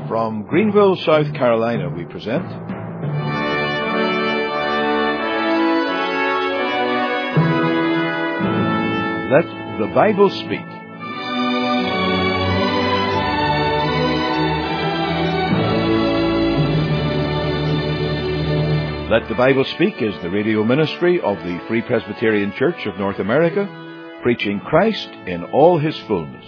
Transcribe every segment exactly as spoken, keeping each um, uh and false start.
From Greenville, South Carolina, we present Let the Bible Speak. Let the Bible Speak is the radio ministry of the Free Presbyterian Church of North America, preaching Christ in all His fullness.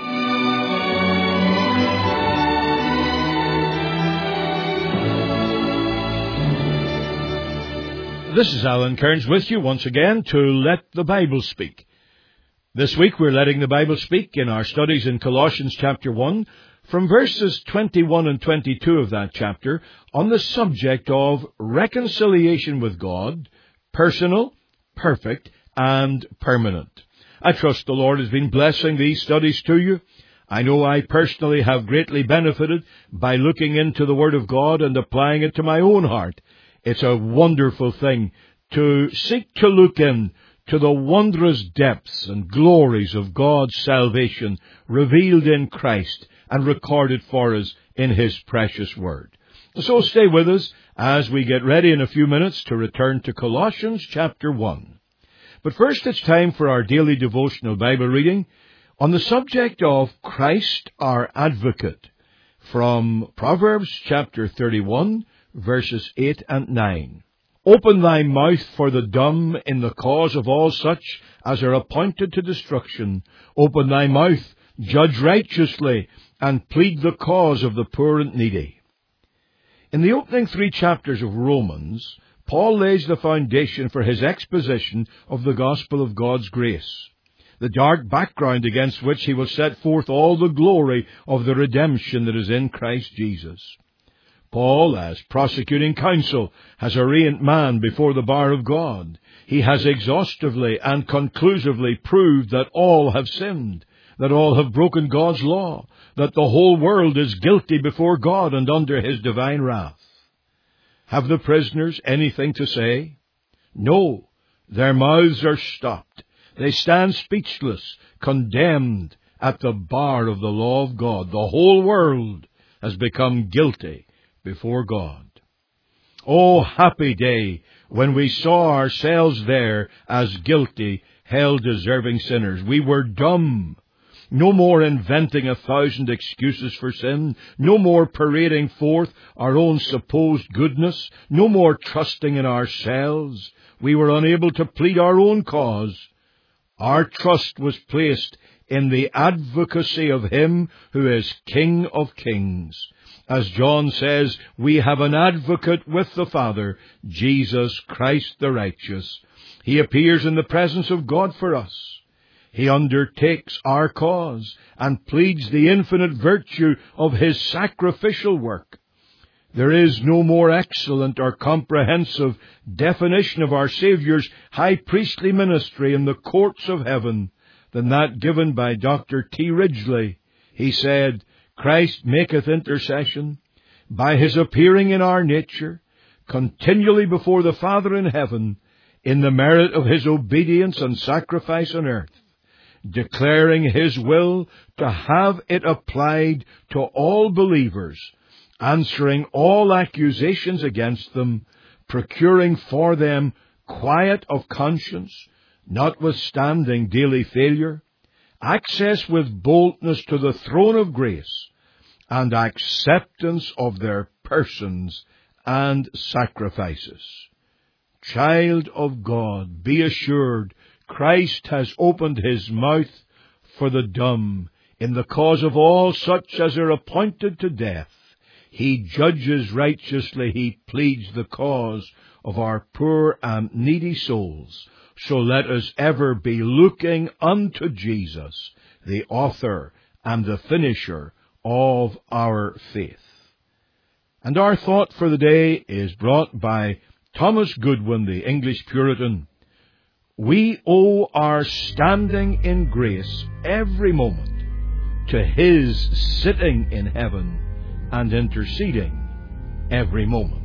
This is Alan Kearns with you once again to Let the Bible Speak. This week we're letting the Bible speak in our studies in Colossians chapter one, from verses twenty-one and twenty-two of that chapter, on the subject of reconciliation with God, personal, perfect, and permanent. I trust the Lord has been blessing these studies to you. I know I personally have greatly benefited by looking into the Word of God and applying it to my own heart. It's a wonderful thing to seek to look in to the wondrous depths and glories of God's salvation revealed in Christ and recorded for us in His precious Word. So stay with us as we get ready in a few minutes to return to Colossians chapter one. But first it's time for our daily devotional Bible reading on the subject of Christ our Advocate, from Proverbs chapter thirty-one, verses eight and nine. Open thy mouth for the dumb in the cause of all such as are appointed to destruction. Open thy mouth, judge righteously, and plead the cause of the poor and needy. In the opening three chapters of Romans, Paul lays the foundation for his exposition of the gospel of God's grace, the dark background against which he will set forth all the glory of the redemption that is in Christ Jesus. Paul, as prosecuting counsel, has arraigned man before the bar of God. He has exhaustively and conclusively proved that all have sinned, that all have broken God's law, that the whole world is guilty before God and under His divine wrath. Have the prisoners anything to say? No, their mouths are stopped. They stand speechless, condemned at the bar of the law of God. The whole world has become guilty before God. Oh, happy day when we saw ourselves there as guilty, hell-deserving sinners. We were dumb. No more inventing a thousand excuses for sin. No more parading forth our own supposed goodness. No more trusting in ourselves. We were unable to plead our own cause. Our trust was placed in the advocacy of Him who is King of Kings. As John says, we have an advocate with the Father, Jesus Christ the righteous. He appears in the presence of God for us. He undertakes our cause and pleads the infinite virtue of His sacrificial work. There is no more excellent or comprehensive definition of our Saviour's high priestly ministry in the courts of heaven than that given by Doctor T. Ridgely. He said, Christ maketh intercession by His appearing in our nature, continually before the Father in heaven, in the merit of His obedience and sacrifice on earth, declaring His will to have it applied to all believers, answering all accusations against them, procuring for them quiet of conscience, notwithstanding daily failure, access with boldness to the throne of grace, and acceptance of their persons and sacrifices. Child of God, be assured, Christ has opened His mouth for the dumb in the cause of all such as are appointed to death. He judges righteously. He pleads the cause of our poor and needy souls. So let us ever be looking unto Jesus, the author and the finisher of our faith. And our thought for the day is brought by Thomas Goodwin, the English Puritan. We owe our standing in grace every moment to His sitting in heaven and interceding every moment.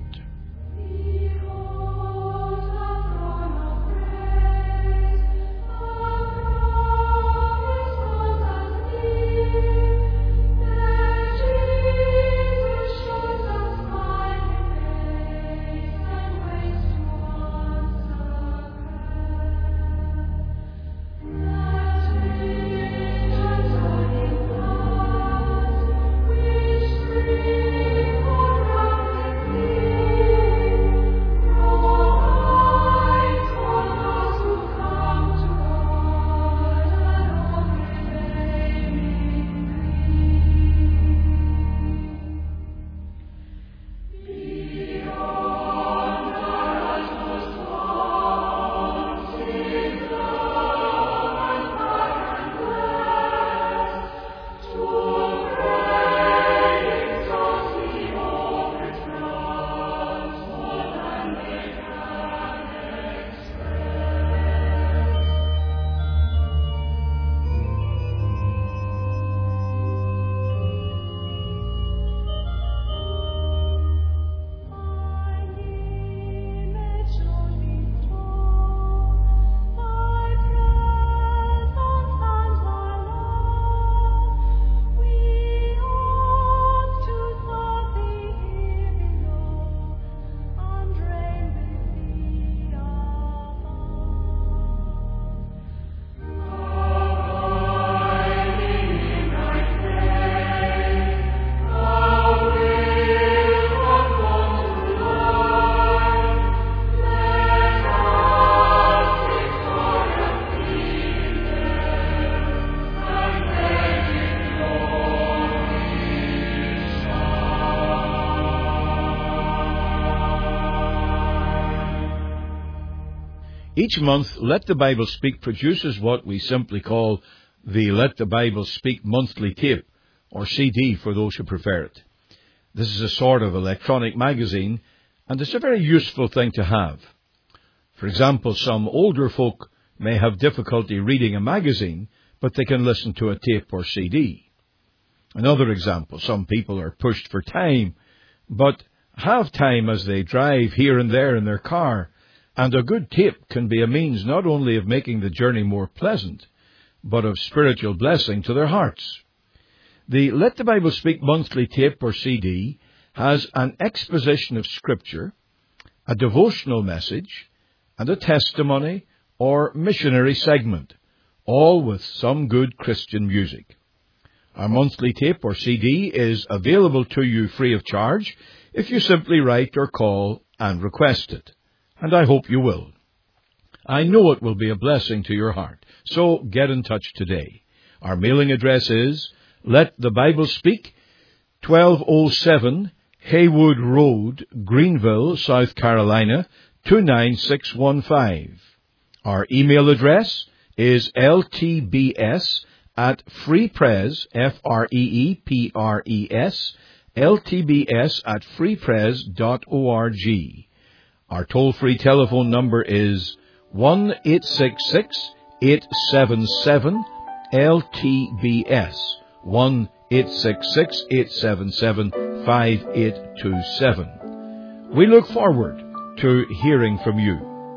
Each month, Let the Bible Speak produces what we simply call the Let the Bible Speak monthly tape, or C D for those who prefer it. This is a sort of electronic magazine, and it's a very useful thing to have. For example, some older folk may have difficulty reading a magazine, but they can listen to a tape or C D. Another example, some people are pushed for time, but have time as they drive here and there in their car, and a good tape can be a means not only of making the journey more pleasant, but of spiritual blessing to their hearts. The Let the Bible Speak monthly tape or C D has an exposition of Scripture, a devotional message, and a testimony or missionary segment, all with some good Christian music. Our monthly tape or C D is available to you free of charge if you simply write or call and request it, and I hope you will. I know it will be a blessing to your heart, so get in touch today. Our mailing address is Let the Bible Speak, twelve oh seven Haywood Road, Greenville, South Carolina, two nine six one five. Our email address is ltbs at freepres, F R E E P R E S, ltbs at freepres dot org. Our toll-free telephone number is one eight six six, eight seven seven, L T B S, one eight six six, eight seven seven, five eight two seven. We look forward to hearing from you.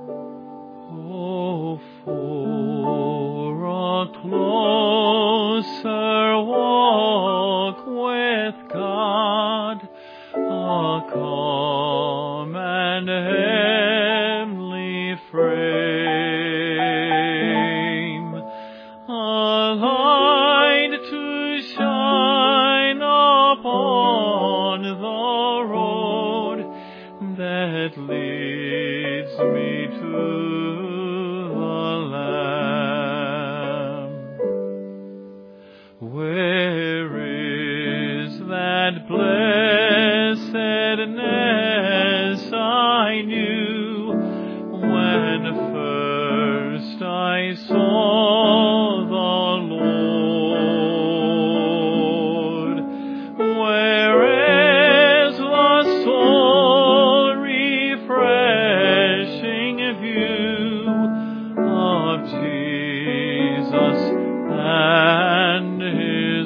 Oh, for a closer walk with God, a calm and heavenly frame, a light to shine upon the road that leads me to the Lamb. Where is that blessedness I knew when first I saw the Lord? Where is the soul refreshing view of Jesus and His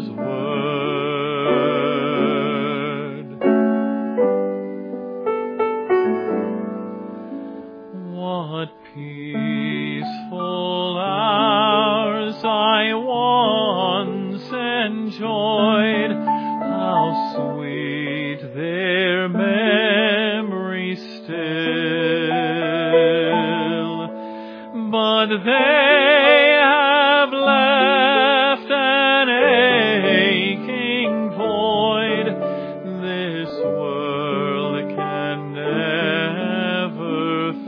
Word? What peaceful hours I once enjoyed, how sweet their memory still, but they have left an aching void this world can never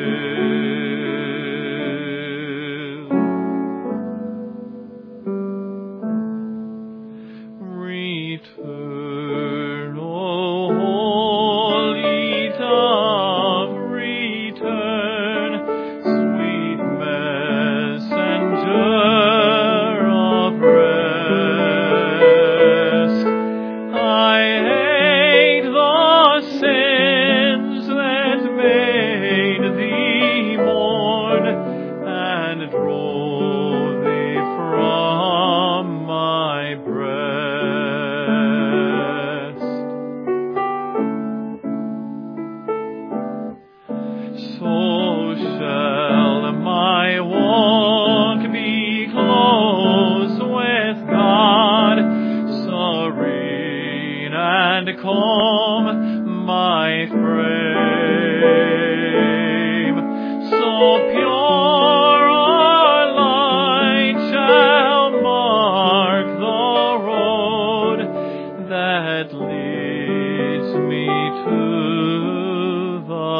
fill. Return, O holy dove, return, sweet messenger of rest. I hate the sins that made thee mourn and drove thee from my breast. So shall my walk be close with God, serene and calm my frame. So pure a light shall mark the road that leads me to the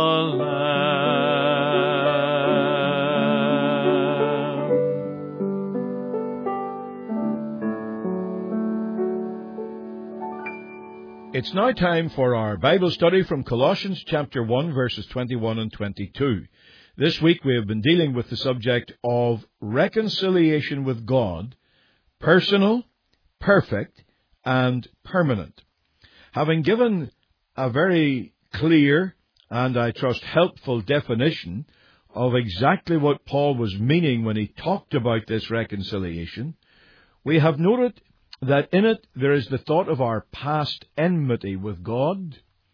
Lamb. It's now time for our Bible study from Colossians chapter one, verses twenty-one and twenty-two. This week we have been dealing with the subject of reconciliation with God, personal, perfect, and permanent. Having given a very clear and, I trust, helpful definition of exactly what Paul was meaning when he talked about this reconciliation, we have noted that in it there is the thought of our past enmity with God.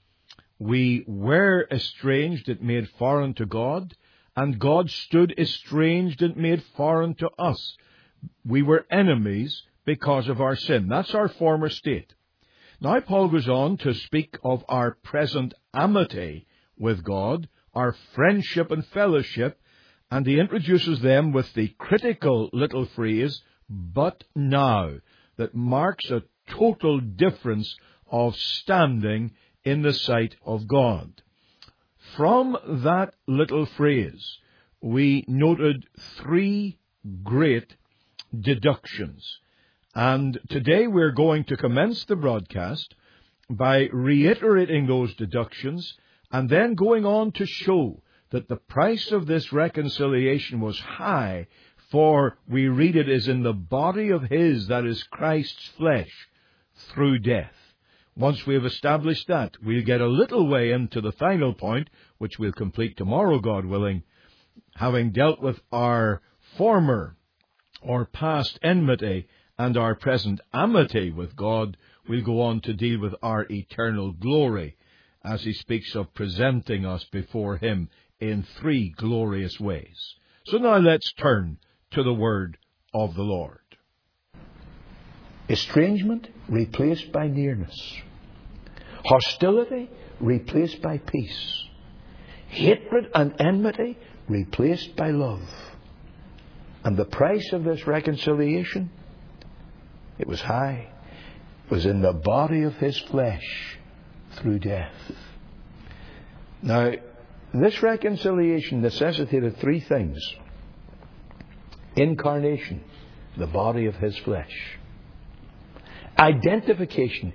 We were estranged and made foreign to God, and God stood estranged and made foreign to us. We were enemies because of our sin. That's our former state. Now Paul goes on to speak of our present amity with God, our friendship and fellowship, and he introduces them with the critical little phrase, "but now," that marks a total difference of standing in the sight of God. From that little phrase, we noted three great deductions. And today we're going to commence the broadcast by reiterating those deductions and then going on to show that the price of this reconciliation was high, for we read it is in the body of his, that is Christ's flesh, through death. Once we have established that, we'll get a little way into the final point, which we'll complete tomorrow, God willing. Having dealt with our former or past enmity and our present amity with God, we'll go on to deal with our eternal glory, as he speaks of presenting us before him in three glorious ways. So now let's turn to the word of the Lord. Estrangement replaced by nearness. Hostility replaced by peace. Hatred and enmity replaced by love. And the price of this reconciliation, it was high. It was in the body of his flesh through death. Now, this reconciliation necessitated three things. Incarnation, the body of his flesh. Identification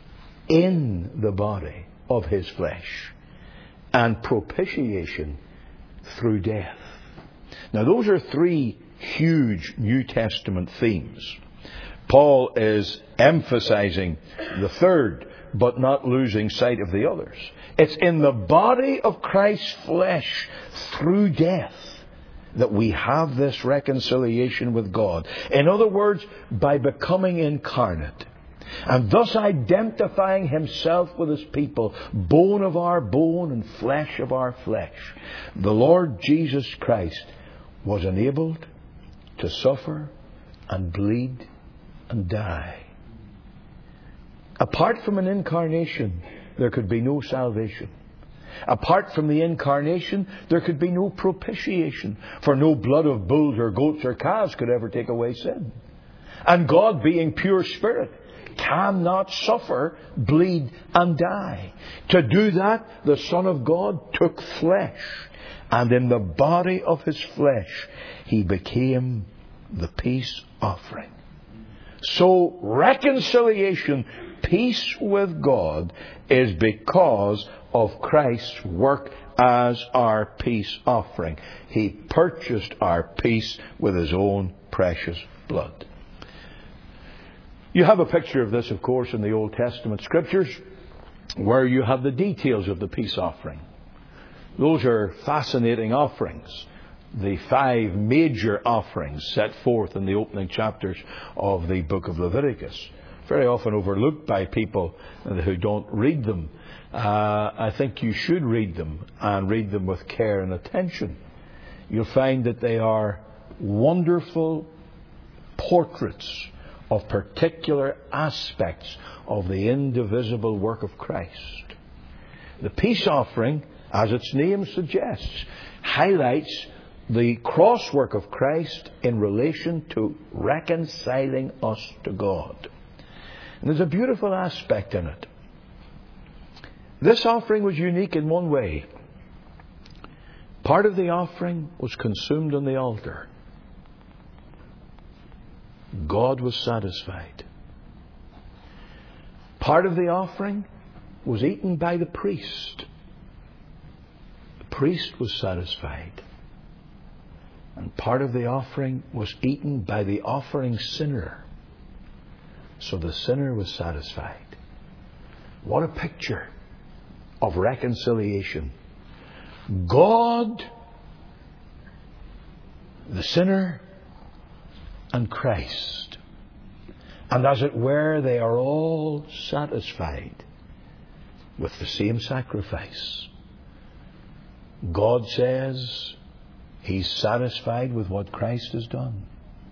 in the body of his flesh. And propitiation through death. Now, those are three huge New Testament themes. Paul is emphasizing the third, but not losing sight of the others. It's in the body of Christ's flesh through death that we have this reconciliation with God. In other words, by becoming incarnate, and thus identifying himself with his people, bone of our bone and flesh of our flesh, the Lord Jesus Christ was enabled to suffer and bleed and die. Apart from an incarnation, there could be no salvation. Apart from the incarnation, there could be no propitiation, for no blood of bulls or goats or calves could ever take away sin. And God, being pure spirit, cannot suffer, bleed, and die. To do that, the Son of God took flesh, and in the body of his flesh, he became the peace offering. So, reconciliation, peace with God, is because of Christ's work as our peace offering. He purchased our peace with his own precious blood. You have a picture of this, of course, in the Old Testament Scriptures, where you have the details of the peace offering. Those are fascinating offerings. The five major offerings set forth in the opening chapters of the book of Leviticus. Very often overlooked by people who don't read them. Uh, I think you should read them, and read them with care and attention. You'll find that they are wonderful portraits of particular aspects of the indivisible work of Christ. The peace offering, as its name suggests, highlights the cross work of Christ in relation to reconciling us to God. And there's a beautiful aspect in it. This offering was unique in one way. Part of the offering was consumed on the altar. God was satisfied. Part of the offering was eaten by the priest. The priest was satisfied. And part of the offering was eaten by the offering sinner. So the sinner was satisfied. What a picture of reconciliation. God, the sinner, and Christ. And as it were, they are all satisfied with the same sacrifice. God says He's satisfied with what Christ has done.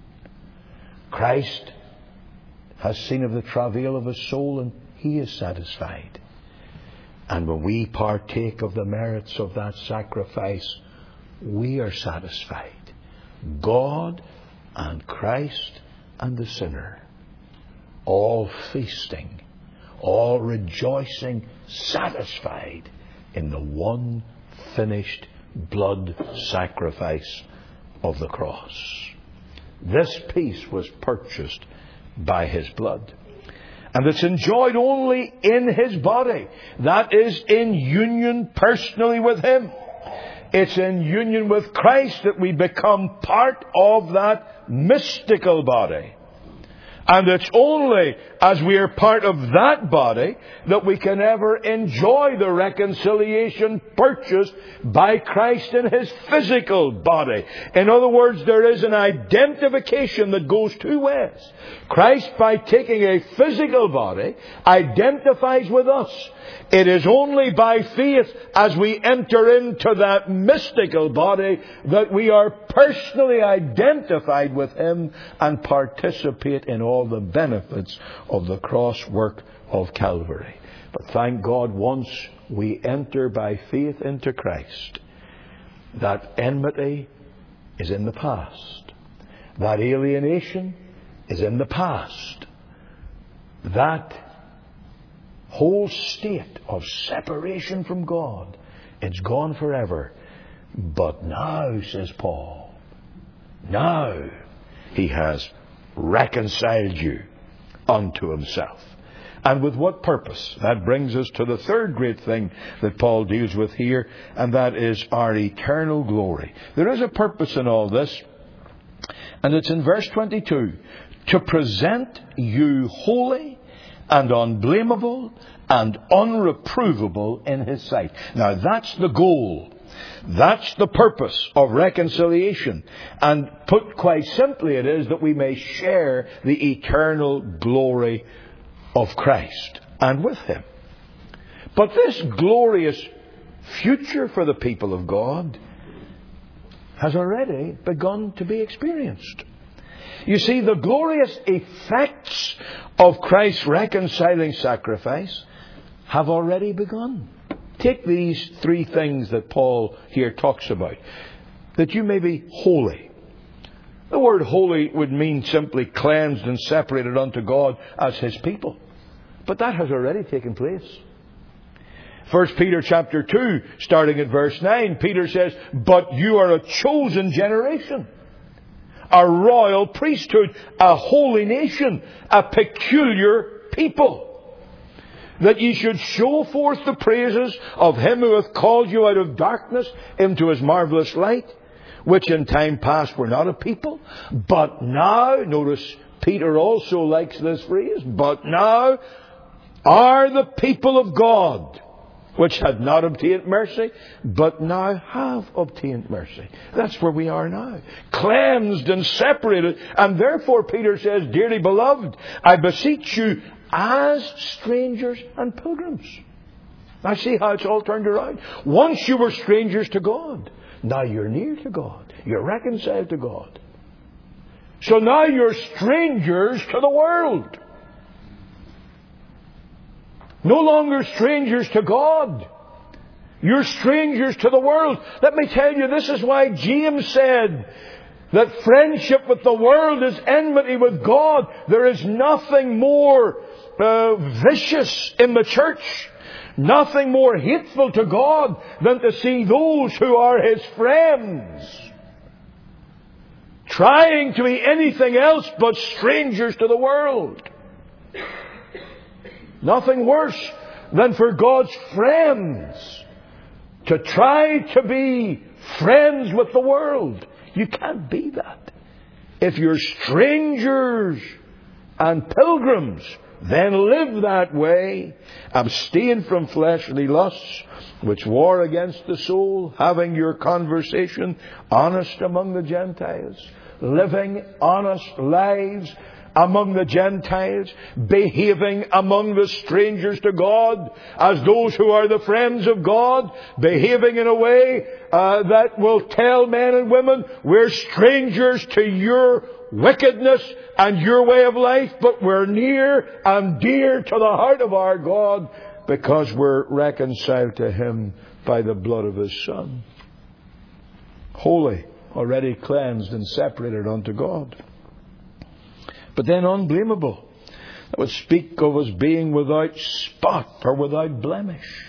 Christ has seen of the travail of His soul, and He is satisfied. And when we partake of the merits of that sacrifice, we are satisfied. God and Christ and the sinner, all feasting, all rejoicing, satisfied in the one finished blood sacrifice of the cross. This peace was purchased by His blood. And it's enjoyed only in His body. That is, in union personally with Him. It's in union with Christ that we become part of that mystical body. And it's only as we are part of that body that we can ever enjoy the reconciliation purchased by Christ in His physical body. In other words, there is an identification that goes two ways. Christ, by taking a physical body, identifies with us. It is only by faith as we enter into that mystical body that we are personally identified with Him and participate in all the benefits of the cross work of Calvary. But thank God, once we enter by faith into Christ, that enmity is in the past. That alienation is in the past. That whole state of separation from God, it's gone forever. But now, says Paul, now He has reconciled you unto Himself. And with what purpose? That brings us to the third great thing that Paul deals with here, and that is our eternal glory. There is a purpose in all this, and it's in verse twenty-two. To present you holy and unblameable and unreprovable in His sight. Now that's the goal. That's the purpose of reconciliation. And put quite simply, it is that we may share the eternal glory of Christ and with Him. But this glorious future for the people of God has already begun to be experienced. You see, the glorious effects of Christ's reconciling sacrifice have already begun. Take these three things that Paul here talks about. That you may be holy. The word holy would mean simply cleansed and separated unto God as His people. But that has already taken place. First Peter chapter two, starting at verse nine, Peter says, but you are a chosen generation, a royal priesthood, a holy nation, a peculiar people, that ye should show forth the praises of Him who hath called you out of darkness into His marvellous light, which in time past were not a people, but now, notice Peter also likes this phrase, but now are the people of God, which had not obtained mercy, but now have obtained mercy. That's where we are now. Cleansed and separated. And therefore, Peter says, dearly beloved, I beseech you as strangers and pilgrims. Now see how it's all turned around. Once you were strangers to God. Now you're near to God. You're reconciled to God. So now you're strangers to the world. No longer strangers to God. You're strangers to the world. Let me tell you, this is why James said that friendship with the world is enmity with God. There is nothing more uh, vicious in the church, nothing more hateful to God than to see those who are His friends trying to be anything else but strangers to the world. Nothing worse than for God's friends to try to be friends with the world. You can't be that. If you're strangers and pilgrims, then live that way. Abstain from fleshly lusts, which war against the soul, having your conversation honest among the Gentiles, living honest lives among the Gentiles, behaving among the strangers to God as those who are the friends of God, behaving in a way uh, that will tell men and women, we're strangers to your wickedness and your way of life, but we're near and dear to the heart of our God because we're reconciled to Him by the blood of His Son. Holy, already cleansed and separated unto God. But then unblameable. That would speak of us being without spot or without blemish.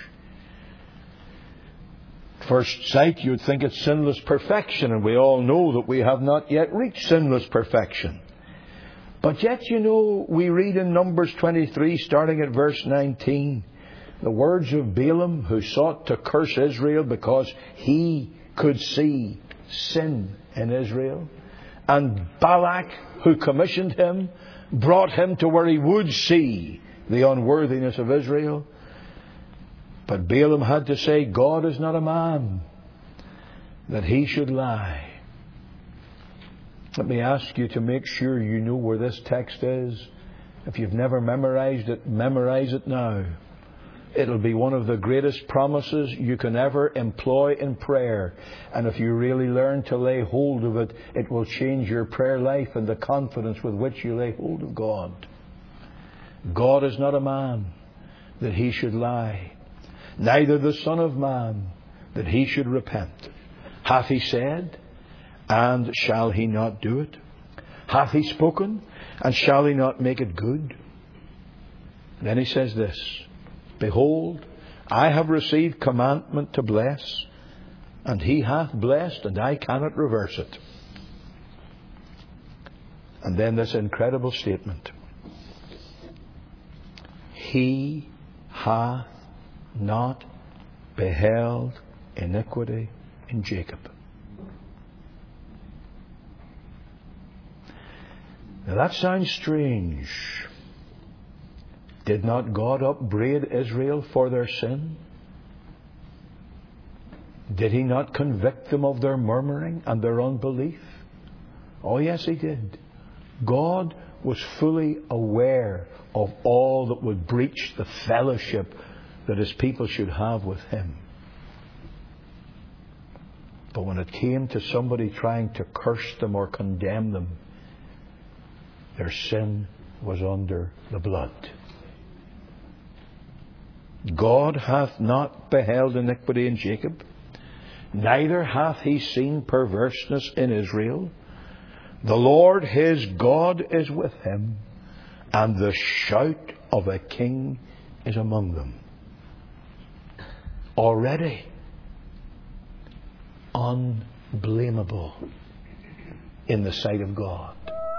At first sight, you'd think it's sinless perfection, and we all know that we have not yet reached sinless perfection. But yet, you know, we read in Numbers twenty-three, starting at verse nineteen, the words of Balaam, who sought to curse Israel because he could see sin in Israel. And Balak, who commissioned him, brought him to where he would see the unworthiness of Israel. But Balaam had to say, God is not a man that he should lie. Let me ask you to make sure you know where this text is. If you've never memorized it, memorize it now. It'll be one of the greatest promises you can ever employ in prayer. And if you really learn to lay hold of it, it will change your prayer life and the confidence with which you lay hold of God. God is not a man that he should lie, neither the Son of Man that he should repent. Hath he said, and shall he not do it? Hath he spoken, and shall he not make it good? And then he says this, Behold, I have received commandment to bless, and he hath blessed, and I cannot reverse it. And then this incredible statement. He hath not beheld iniquity in Jacob. Now that sounds strange. Did not God upbraid Israel for their sin? Did he not convict them of their murmuring and their unbelief? Oh yes, he did. God was fully aware of all that would breach the fellowship that his people should have with him. But when it came to somebody trying to curse them or condemn them, their sin was under the blood. God hath not beheld iniquity in Jacob, neither hath he seen perverseness in Israel. The Lord his God is with him, and the shout of a king is among them. Already unblameable in the sight of God.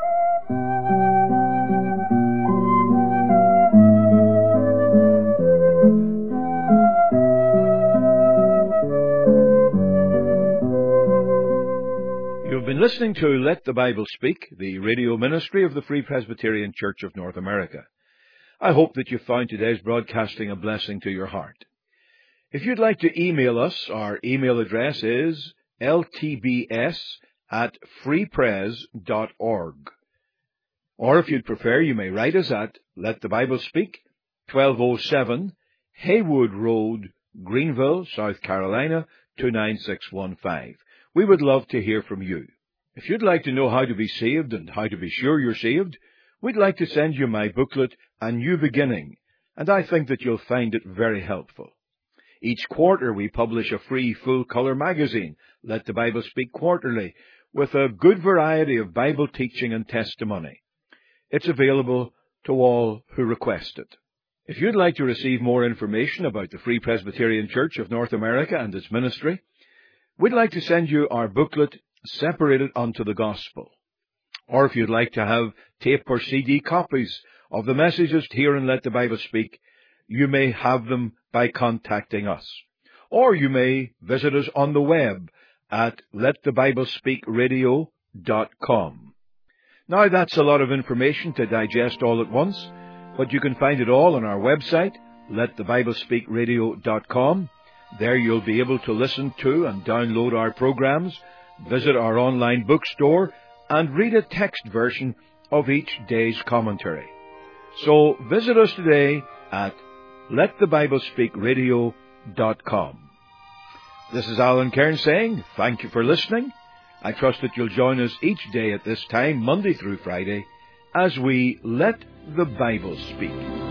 You've been listening to Let the Bible Speak, the radio ministry of the Free Presbyterian Church of North America. I hope that you found today's broadcasting a blessing to your heart. If you'd like to email us, our email address is l t b s at freepres dot org. Or if you'd prefer, you may write us at Let the Bible Speak, twelve oh seven Haywood Road, Greenville, South Carolina, two nine six one five. We would love to hear from you. If you'd like to know how to be saved and how to be sure you're saved, we'd like to send you my booklet, A New Beginning, and I think that you'll find it very helpful. Each quarter we publish a free full-colour magazine, Let the Bible Speak Quarterly, with a good variety of Bible teaching and testimony. It's available to all who request it. If you'd like to receive more information about the Free Presbyterian Church of North America and its ministry, we'd like to send you our booklet, Separated unto the Gospel. Or if you'd like to have tape or C D copies of the messages here in Let the Bible Speak, you may have them by contacting us. Or you may visit us on the web at let the bible speak radio dot com. Now, that's a lot of information to digest all at once, but you can find it all on our website, let the bible speak radio dot com. There you'll be able to listen to and download our programs, visit our online bookstore, and read a text version of each day's commentary. So visit us today at let the bible speak radio dot com. This is Alan Cairns saying thank you for listening. I trust that you'll join us each day at this time, Monday through Friday, as we let the Bible speak.